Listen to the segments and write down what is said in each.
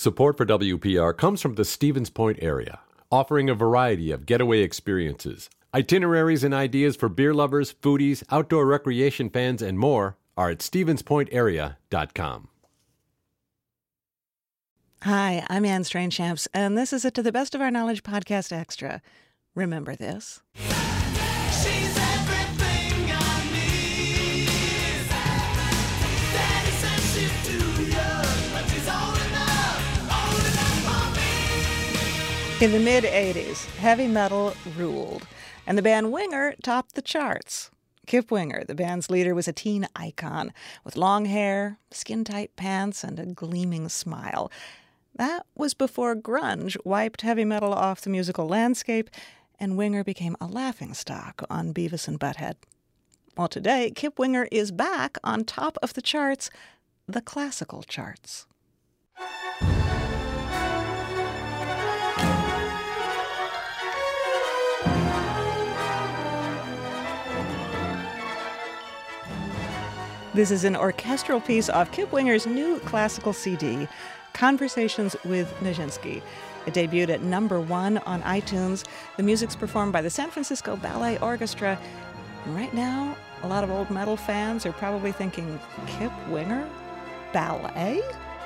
Support for WPR comes from the Stevens Point area, offering a variety of getaway experiences. Itineraries and ideas for beer lovers, foodies, outdoor recreation fans, and more are at stevenspointarea.com. Hi, I'm Anne Strange-Champs, and this is a To the Best of Our Knowledge podcast extra. Remember this? She's everything I need. Daddy says she's too young, but she's old enough for me. In the mid-'80s, heavy metal ruled, and the band Winger topped the charts. Kip Winger, the band's leader, was a teen icon with long hair, skin-tight pants, and a gleaming smile. That was before grunge wiped heavy metal off the musical landscape, and Winger became a laughingstock on Beavis and Butthead. Well, today, Kip Winger is back on top of the charts, the classical charts. This is an orchestral piece off Kip Winger's new classical CD, Conversations with Nijinsky. It debuted at #1 on iTunes. The music's performed by the San Francisco Ballet Orchestra. And right now, a lot of old metal fans are probably thinking, Kip Winger? Ballet?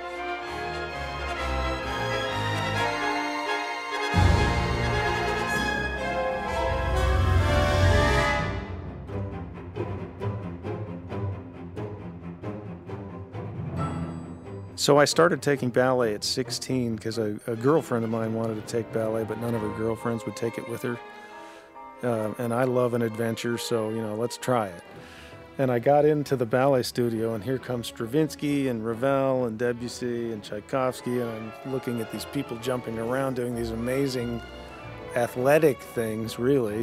So I started taking ballet at 16 because a girlfriend of mine wanted to take ballet, but none of her girlfriends would take it with her. And I love an adventure, so, let's try it. And I got into the ballet studio, and here comes Stravinsky and Ravel and Debussy and Tchaikovsky, and I'm looking at these people jumping around doing these amazing athletic things, really.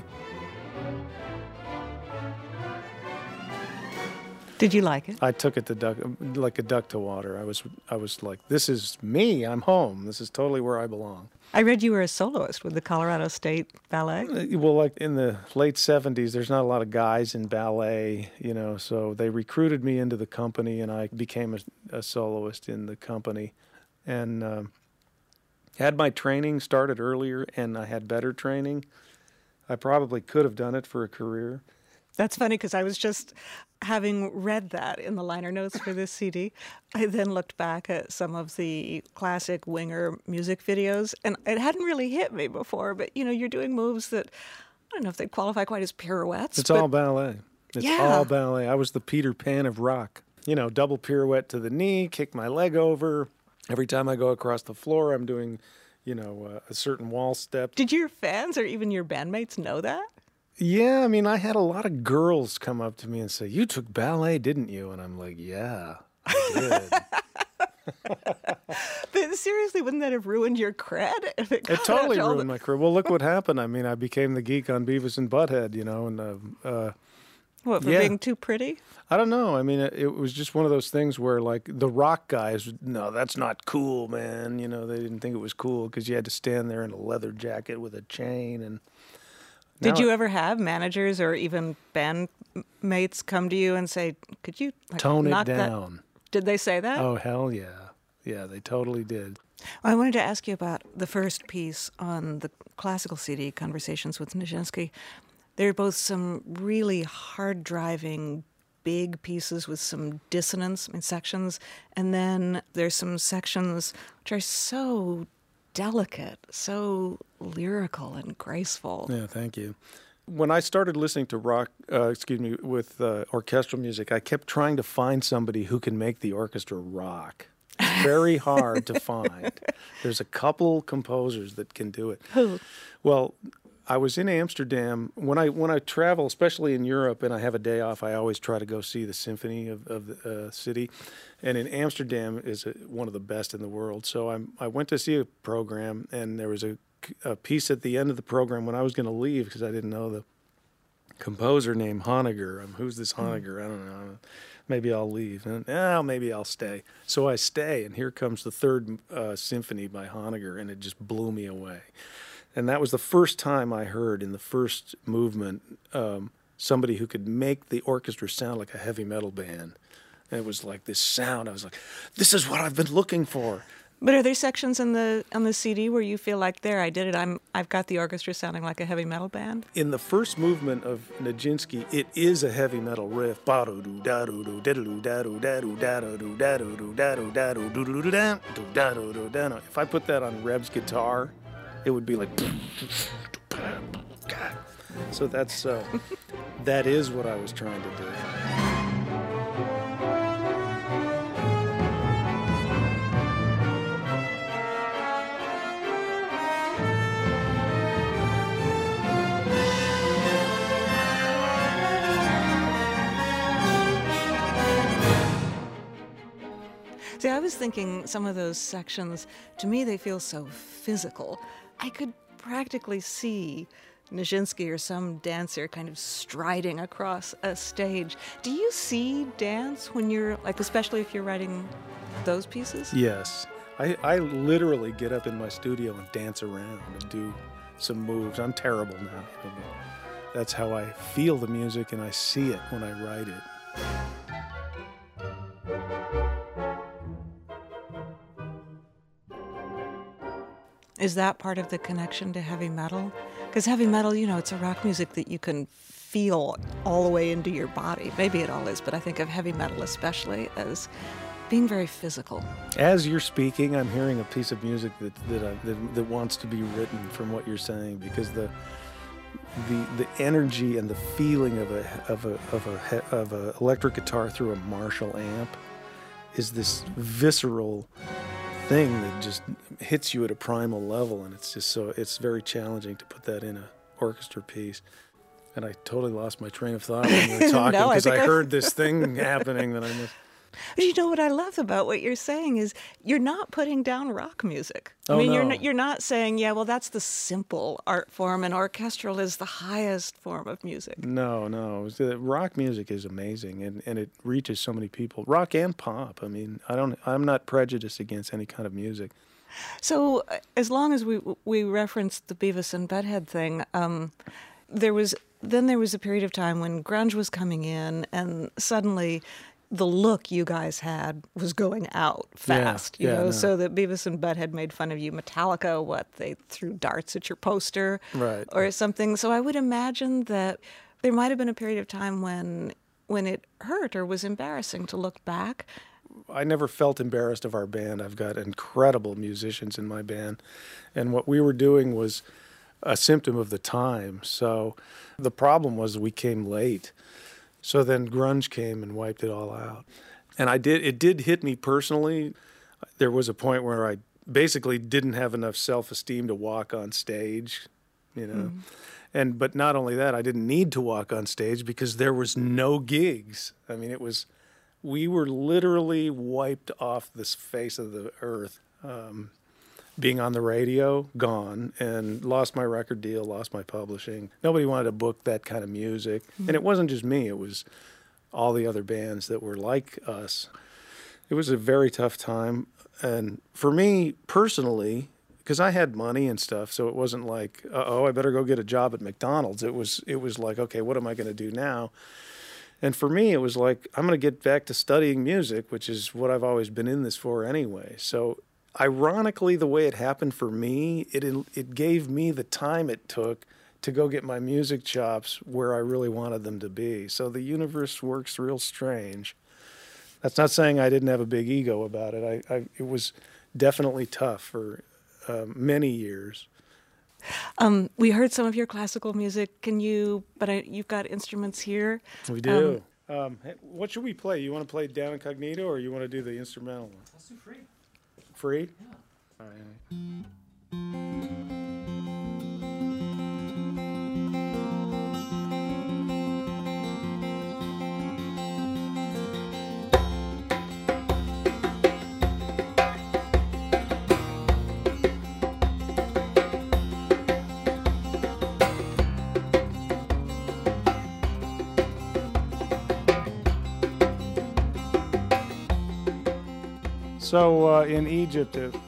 Did you like it? I took it like a duck to water. I was like, this is me. I'm home. This is totally where I belong. I read you were a soloist with the Colorado State Ballet. Well, like in the late 70s, there's not a lot of guys in ballet, so they recruited me into the company, and I became a soloist in the company. And had my training started earlier, and I had better training. I probably could have done it for a career. That's funny because I was just having read that in the liner notes for this CD. I then looked back at some of the classic Winger music videos, and it hadn't really hit me before, but you're doing moves that I don't know if they'd qualify quite as pirouettes. It's all ballet. It's Yeah. all ballet. I was the Peter Pan of rock. Double pirouette to the knee, kick my leg over. Every time I go across the floor, I'm doing, a certain wall step. Did your fans or even your bandmates know that? Yeah, I had a lot of girls come up to me and say, "You took ballet, didn't you?" And I'm like, "Yeah, I did." But seriously, wouldn't that have ruined your cred? It totally ruined my career. Well, look what happened. I became the geek on Beavis and Butthead, and What, for being too pretty? I don't know. It was just one of those things where, like, the rock guys, no, that's not cool, man. They didn't think it was cool because you had to stand there in a leather jacket with a chain. And did you ever have managers or even bandmates come to you and say, could you tone it knock down? That? Did they say that? Oh, hell yeah. Yeah, they totally did. I wanted to ask you about the first piece on the classical CD, Conversations with Nijinsky. They're both some really hard-driving, big pieces with some dissonance in sections, and then there's some sections which are so delicate, so lyrical and graceful. Yeah, thank you. When I started listening to with orchestral music, I kept trying to find somebody who can make the orchestra rock. It's very hard to find. There's a couple composers that can do it. Who? Well, I was in Amsterdam. When I travel, especially in Europe, and I have a day off, I always try to go see the symphony of the city. And in Amsterdam is one of the best in the world. So I went to see a program, and there was a piece at the end of the program when I was going to leave because I didn't know the composer named Honegger. Who's this Honegger? I don't know. Maybe I'll leave. And, maybe I'll stay. So I stay, and here comes the third symphony by Honegger, and it just blew me away. And that was the first time I heard in the first movement somebody who could make the orchestra sound like a heavy metal band. And it was like this sound. I was like, this is what I've been looking for. But are there sections on the CD where you feel like, there, I did it. I've got the orchestra sounding like a heavy metal band? In the first movement of Nijinsky, it is a heavy metal riff. If I put that on Reb's guitar, it would be like. So that is what I was trying to do. See, I was thinking some of those sections, to me, they feel so physical. I could practically see Nijinsky or some dancer kind of striding across a stage. Do you see dance when you're, like, especially if you're writing those pieces? Yes. I literally get up in my studio and dance around and do some moves. I'm terrible now. But that's how I feel the music and I see it when I write it. Is that part of the connection to heavy metal? Because heavy metal, it's a rock music that you can feel all the way into your body. Maybe it all is, but I think of heavy metal especially as being very physical. As you're speaking, I'm hearing a piece of music that wants to be written from what you're saying, because the energy and the feeling of a electric guitar through a Marshall amp is this visceral thing that just hits you at a primal level, and it's very challenging to put that in a orchestra piece. And I totally lost my train of thought when you were talking, because I heard this thing happening that I missed. But you know what I love about what you're saying is you're not putting down rock music. Oh, no. You're not saying, yeah, well, that's the simple art form and orchestral is the highest form of music. No. Rock music is amazing, and it reaches so many people. Rock and pop. I mean, I'm not prejudiced against any kind of music. So as long as we referenced the Beavis and Butthead thing, there was a period of time when grunge was coming in, and suddenly the look you guys had was going out fast, so that Beavis and Butthead made fun of you. Metallica, they threw darts at your poster, right, or something. So I would imagine that there might have been a period of time when it hurt or was embarrassing to look back. I never felt embarrassed of our band. I've got incredible musicians in my band, and what we were doing was a symptom of the time. So the problem was we came late. So then grunge came and wiped it all out. And it did hit me personally. There was a point where I basically didn't have enough self-esteem to walk on stage, Mm-hmm. But not only that, I didn't need to walk on stage because there was no gigs. I mean, we were literally wiped off this face of the earth. Being on the radio, gone, and lost my record deal, lost my publishing. Nobody wanted to book that kind of music. Mm-hmm. And it wasn't just me, it was all the other bands that were like us. It was a very tough time. And for me personally, because I had money and stuff, so it wasn't like, I better go get a job at McDonald's. It was like, okay, what am I going to do now? And for me, it was like, I'm going to get back to studying music, which is what I've always been in this for anyway. So ironically, the way it happened for me, it gave me the time it took to go get my music chops where I really wanted them to be. So the universe works real strange. That's not saying I didn't have a big ego about it. It was definitely tough for many years. We heard some of your classical music. You've got instruments here. We do. What should we play? You want to play Down Incognito, or you want to do the instrumental one? Let's do Free. Free? Yeah. All right. So in Egypt, it's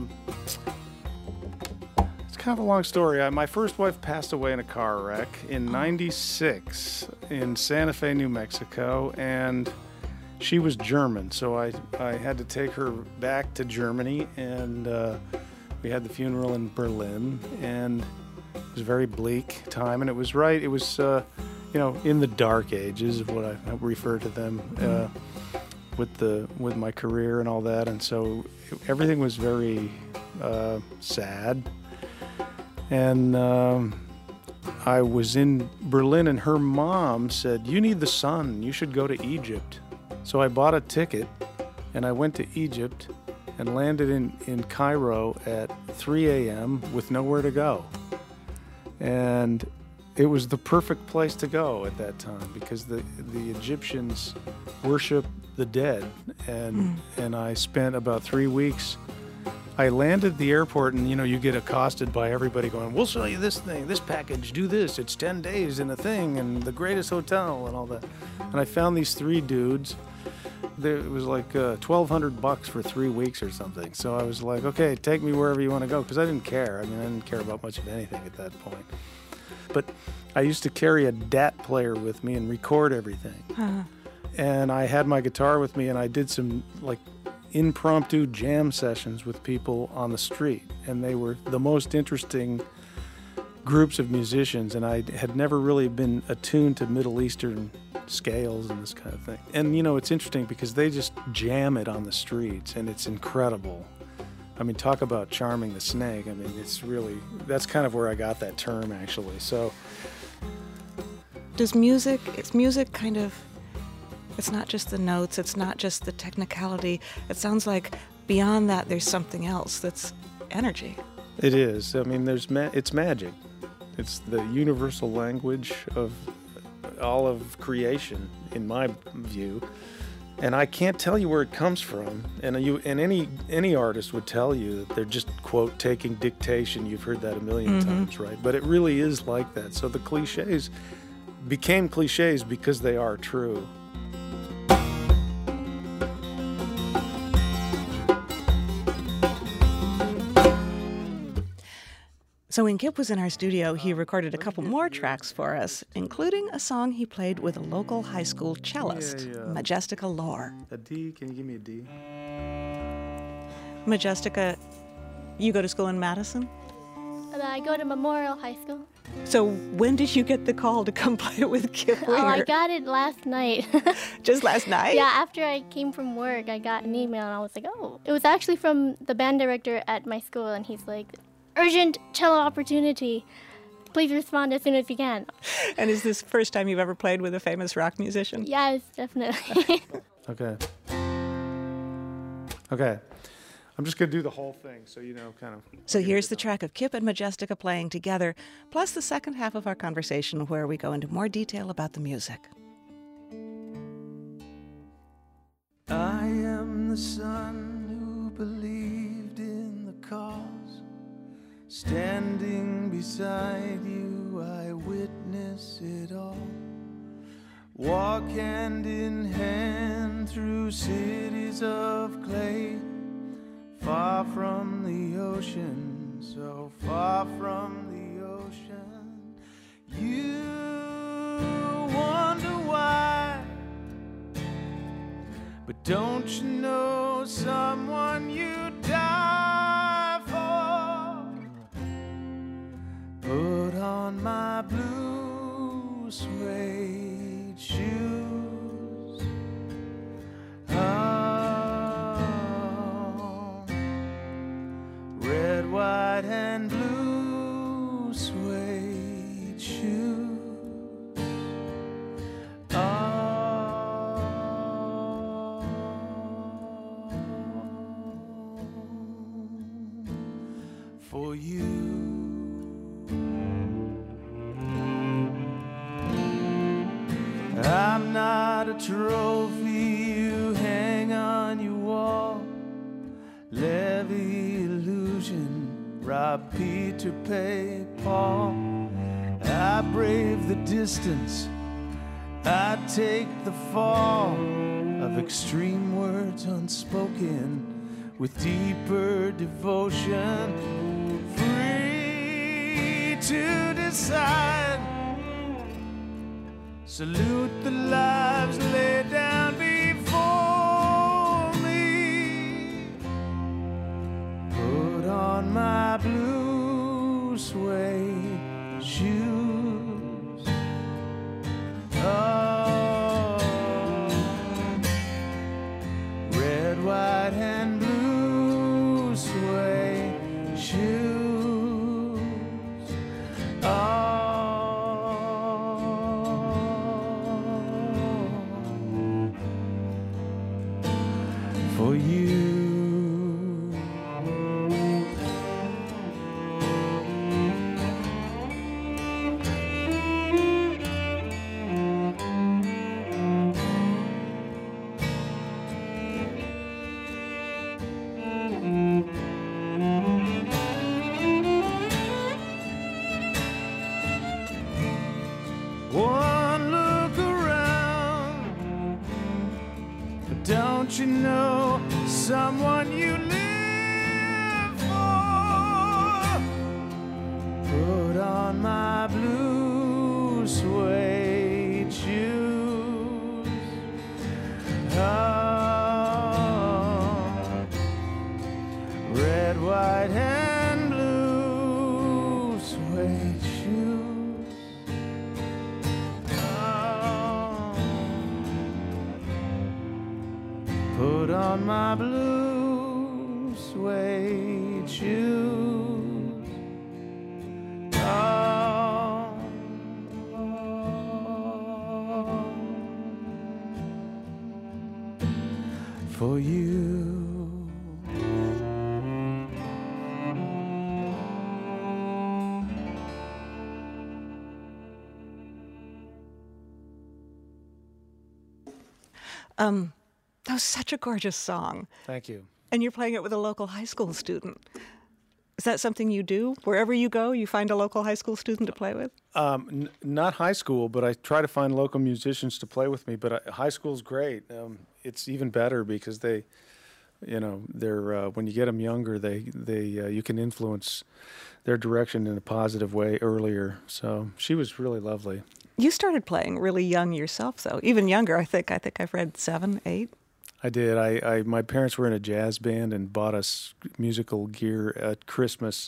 kind of a long story. My first wife passed away in a car wreck in '96 in Santa Fe, New Mexico, and she was German, so I had to take her back to Germany, and we had the funeral in Berlin, and it was a very bleak time, and it was in the dark ages of what I refer to them with my career and all that, and so everything was very sad. And I was in Berlin, and her mom said, "You need the sun. You should go to Egypt." So I bought a ticket, and I went to Egypt and landed in Cairo at 3 a.m. with nowhere to go. And it was the perfect place to go at that time because the Egyptians worship the dead. And I spent about 3 weeks. I landed at the airport, and you get accosted by everybody going, "We'll sell you this thing, this package, do this. It's 10 days in a thing, and the greatest hotel," and all that. And I found these 3 dudes. It was like $1,200 for 3 weeks or something. So I was like, "Okay, take me wherever you want to go," because I didn't care. I didn't care about much of anything at that point. But I used to carry a DAT player with me and record everything. Uh-huh. And I had my guitar with me, and I did some impromptu jam sessions with people on the street, and they were the most interesting groups of musicians, and I had never really been attuned to Middle Eastern scales and this kind of thing. And it's interesting because they just jam it on the streets, and it's incredible. Talk about charming the snake. That's kind of where I got that term, actually. So Is music kind of, it's not just the notes, it's not just the technicality. It sounds like beyond that there's something else that's energy. it is. It's magic. It's the universal language of all of creation, in my view. And I can't tell you where it comes from. And any artist would tell you that they're just, quote, taking dictation. You've heard that a million times, right? But it really is like that. So the cliches became cliches because they are true. So when Kip was in our studio, he recorded a couple more tracks for us, including a song he played with a local high school cellist, Majestica Lore. A D? Can you give me a D? Majestica, you go to school in Madison? I go to Memorial High School. So when did you get the call to come play with Kip Winger? Oh, I got it last night. Just last night? Yeah, after I came from work, I got an email, and I was like, oh. It was actually from the band director at my school, and he's like, "Urgent cello opportunity. Please respond as soon as you can." And is this the first time you've ever played with a famous rock musician? Yes, definitely. Okay. I'm just going to do the whole thing, so kind of... So here's the track of Kip and Majestica playing together, plus the second half of our conversation where we go into more detail about the music. I am the son who believed in the cause. Standing beside you, I witness it all. Walk hand in hand through cities of clay, far from the ocean, so far from the ocean. You wonder why, but don't you know someone you die for? Put on my blue suede shoes. Red, white, and blue suede shoes. For you. I'm not a trophy you hang on your wall. Levy illusion, rob Peter, pay Paul. I brave the distance, I take the fall of extreme words unspoken with deeper devotion. Free to decide, salute the lives laid down before. red, white, and blue suede shoes. Oh, put on my blue suede shoes. Oh, for you. That was such a gorgeous song. Thank you. And you're playing it with a local high school student. Is that something you do? Wherever you go, you find a local high school student to play with? Not high school, but I try to find local musicians to play with me. But high school's great. It's even better because they're when you get them younger, you can influence their direction in a positive way earlier. So she was really lovely. You started playing really young yourself, though. Even younger, I think I've read 7, 8. I did. My parents were in a jazz band and bought us musical gear at Christmas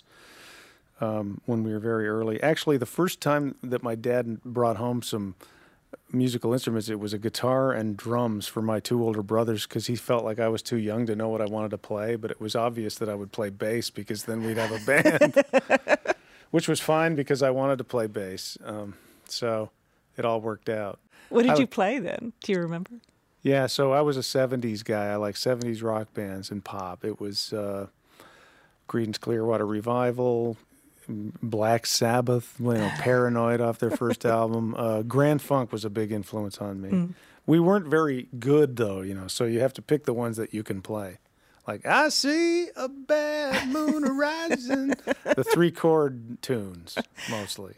when we were very early. Actually, the first time that my dad brought home some musical instruments, it was a guitar and drums for my 2 older brothers because he felt like I was too young to know what I wanted to play, but it was obvious that I would play bass because then we'd have a band, which was fine because I wanted to play bass. So it all worked out. What did you play then? Do you remember? Yeah, so I was a 70s guy. I like 70s rock bands and pop. It was Creedence Clearwater Revival, Black Sabbath, Paranoid off their first album. Grand Funk was a big influence on me. Mm. We weren't very good, though, so you have to pick the ones that you can play. Like, I see a bad moon horizon. The 3-chord tunes, mostly.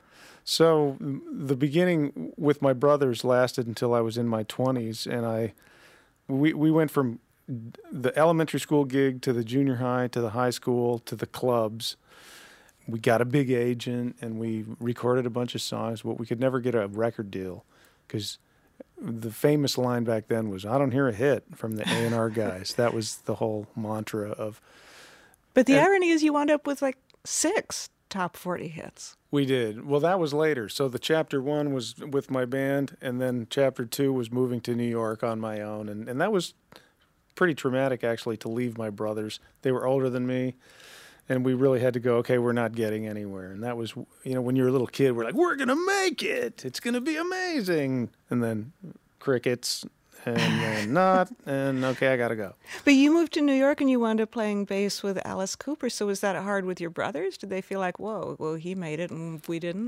So the beginning with my brothers lasted until I was in my 20s, and we went from the elementary school gig to the junior high to the high school to the clubs. We got a big agent, and we recorded a bunch of songs, but we could never get a record deal because the famous line back then was, I don't hear a hit from the A&R guys. That was the whole mantra of... But the irony is you wound up with like 6 top 40 hits. We did. Well, that was later. So the chapter 1 was with my band, and then chapter 2 was moving to New York on my own. And that was pretty traumatic, actually, to leave my brothers. They were older than me, and we really had to go, okay, we're not getting anywhere. And that was, when you're a little kid, we're like, we're going to make it. It's going to be amazing. And then crickets, and then not, and okay, I got to go. But you moved to New York and you wound up playing bass with Alice Cooper. So was that hard with your brothers? Did they feel like, whoa, well, he made it and we didn't?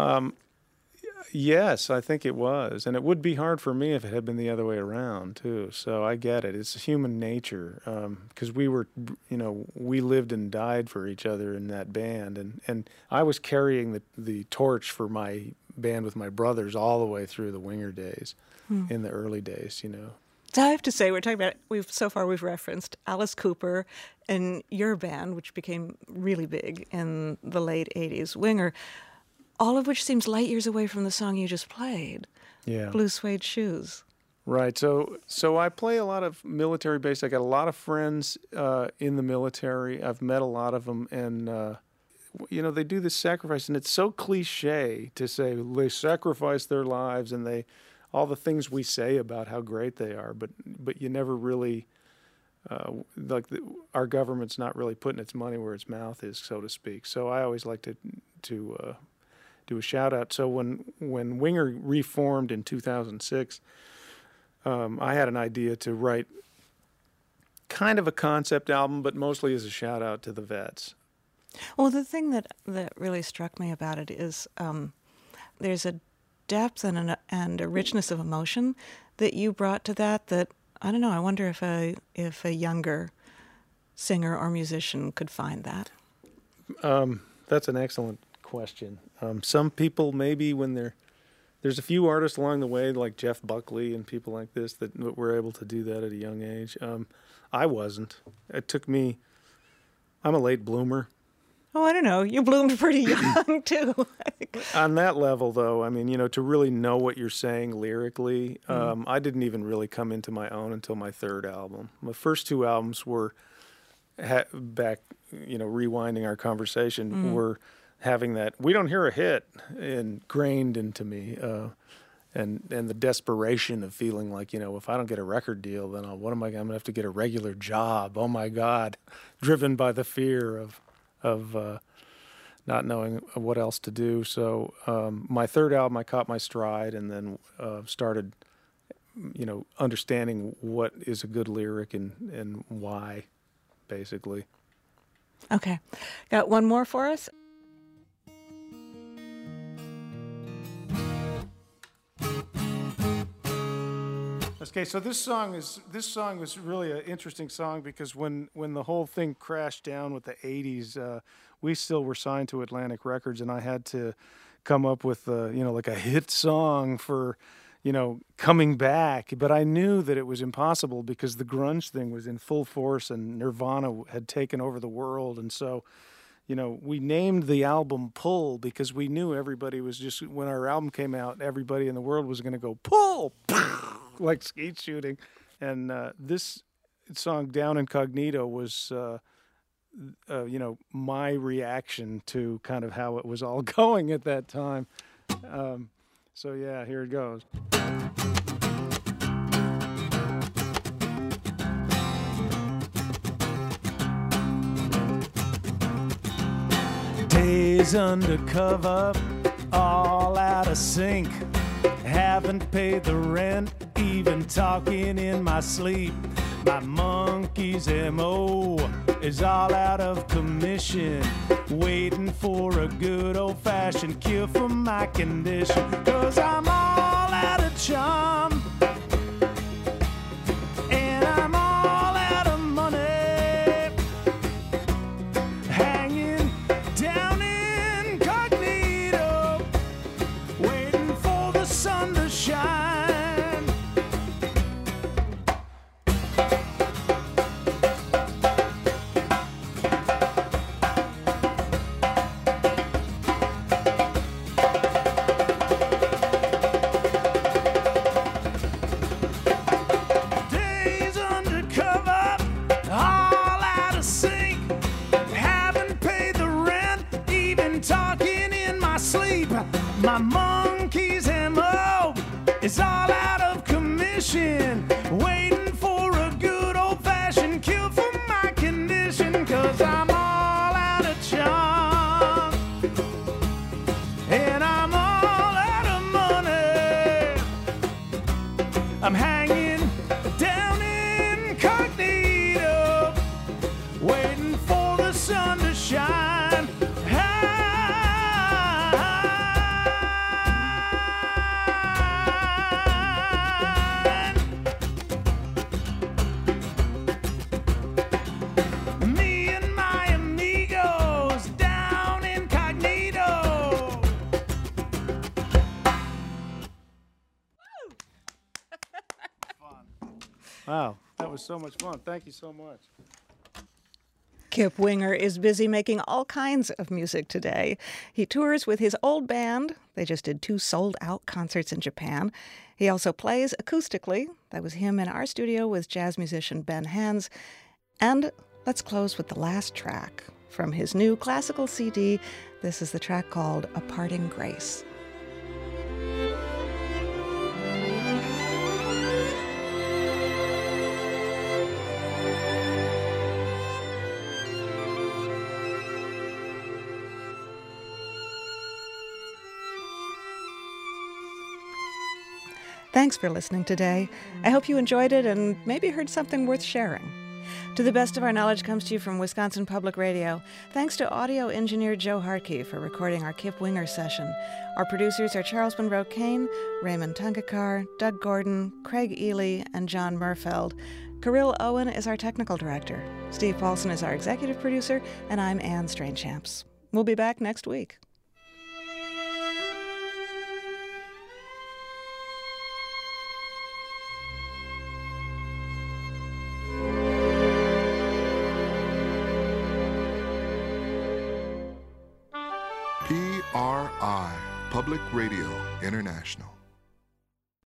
Yes, I think it was. And it would be hard for me if it had been the other way around, too. So I get it. It's human nature. Because we were, we lived and died for each other in that band. And I was carrying the torch for my band with my brothers all the way through the Winger days, in the early days, So I have to say, we're talking about, we've referenced Alice Cooper and your band, which became really big in the late 80s, Winger, all of which seems light years away from the song you just played, Blue Suede Shoes. Right. So I play a lot of military bass. I got a lot of friends in the military. I've met a lot of them, and they do this sacrifice, and it's so cliche to say they sacrifice their lives and all the things we say about how great they are, but you never really our government's not really putting its money where its mouth is, so to speak. So I always like to do a shout out. So when Winger reformed in 2006, I had an idea to write kind of a concept album, but mostly as a shout out to the vets. Well, the thing that really struck me about it is there's a depth and a richness of emotion that you brought to that I don't know. I wonder if a younger singer or musician could find that. That's an excellent question. Some people maybe there's a few artists along the way like Jeff Buckley and people like this that were able to do that at a young age. I wasn't. It took me. I'm a late bloomer. Oh, I don't know. You bloomed pretty young, too. On that level, though, I mean, to really know what you're saying lyrically, I didn't even really come into my own until my 3rd album. My first 2 albums were back, rewinding our conversation, were having that. We don't hear a hit ingrained into me, and the desperation of feeling like, if I don't get a record deal, then I'm gonna have to get a regular job. Oh my God, driven by the fear of not knowing what else to do. So my third album, I caught my stride, and then started, understanding what is a good lyric and why, basically. Okay. Got one more for us? Okay, so this song was really an interesting song because when the whole thing crashed down with the 80s, we still were signed to Atlantic Records, and I had to come up with like a hit song for coming back. But I knew that it was impossible because the grunge thing was in full force and Nirvana had taken over the world. And so, we named the album Pull because we knew everybody was just, when our album came out, everybody in the world was going to go pull, like skeet shooting. And this song, Down Incognito, was, my reaction to kind of how it was all going at that time. So yeah, here it goes. Days undercover, all out of sync. Haven't paid the rent, even talking in my sleep. My monkey's M.O. is all out of commission, waiting for a good old-fashioned cure for my condition. 'Cause I'm all out of charm, and I'm all out of money, hanging down incognito, waiting for the sun to shine. My monkey's M.O. is all out of commission, waiting for a good old-fashioned cure for my condition. 'Cause I'm all out of charm, and I'm all out of money. I'm hanging down incognito, waiting for the sun to shine. Wow, that was so much fun. Thank you so much. Kip Winger is busy making all kinds of music today. He tours with his old band. They just did 2 sold-out concerts in Japan. He also plays acoustically. That was him in our studio with jazz musician Ben Hans. And let's close with the last track from his new classical CD. This is the track called A Parting Grace. Thanks for listening today. I hope you enjoyed it and maybe heard something worth sharing. To the Best of Our Knowledge comes to you from Wisconsin Public Radio. Thanks to audio engineer Joe Harkey for recording our Kip Winger session. Our producers are Charles Monroe Kane, Raymond Tungakar, Doug Gordon, Craig Ely, and John Murfeld. Kirill Owen is our technical director. Steve Paulson is our executive producer, and I'm Anne Strainchamps. We'll be back next week. PRI, Public Radio International.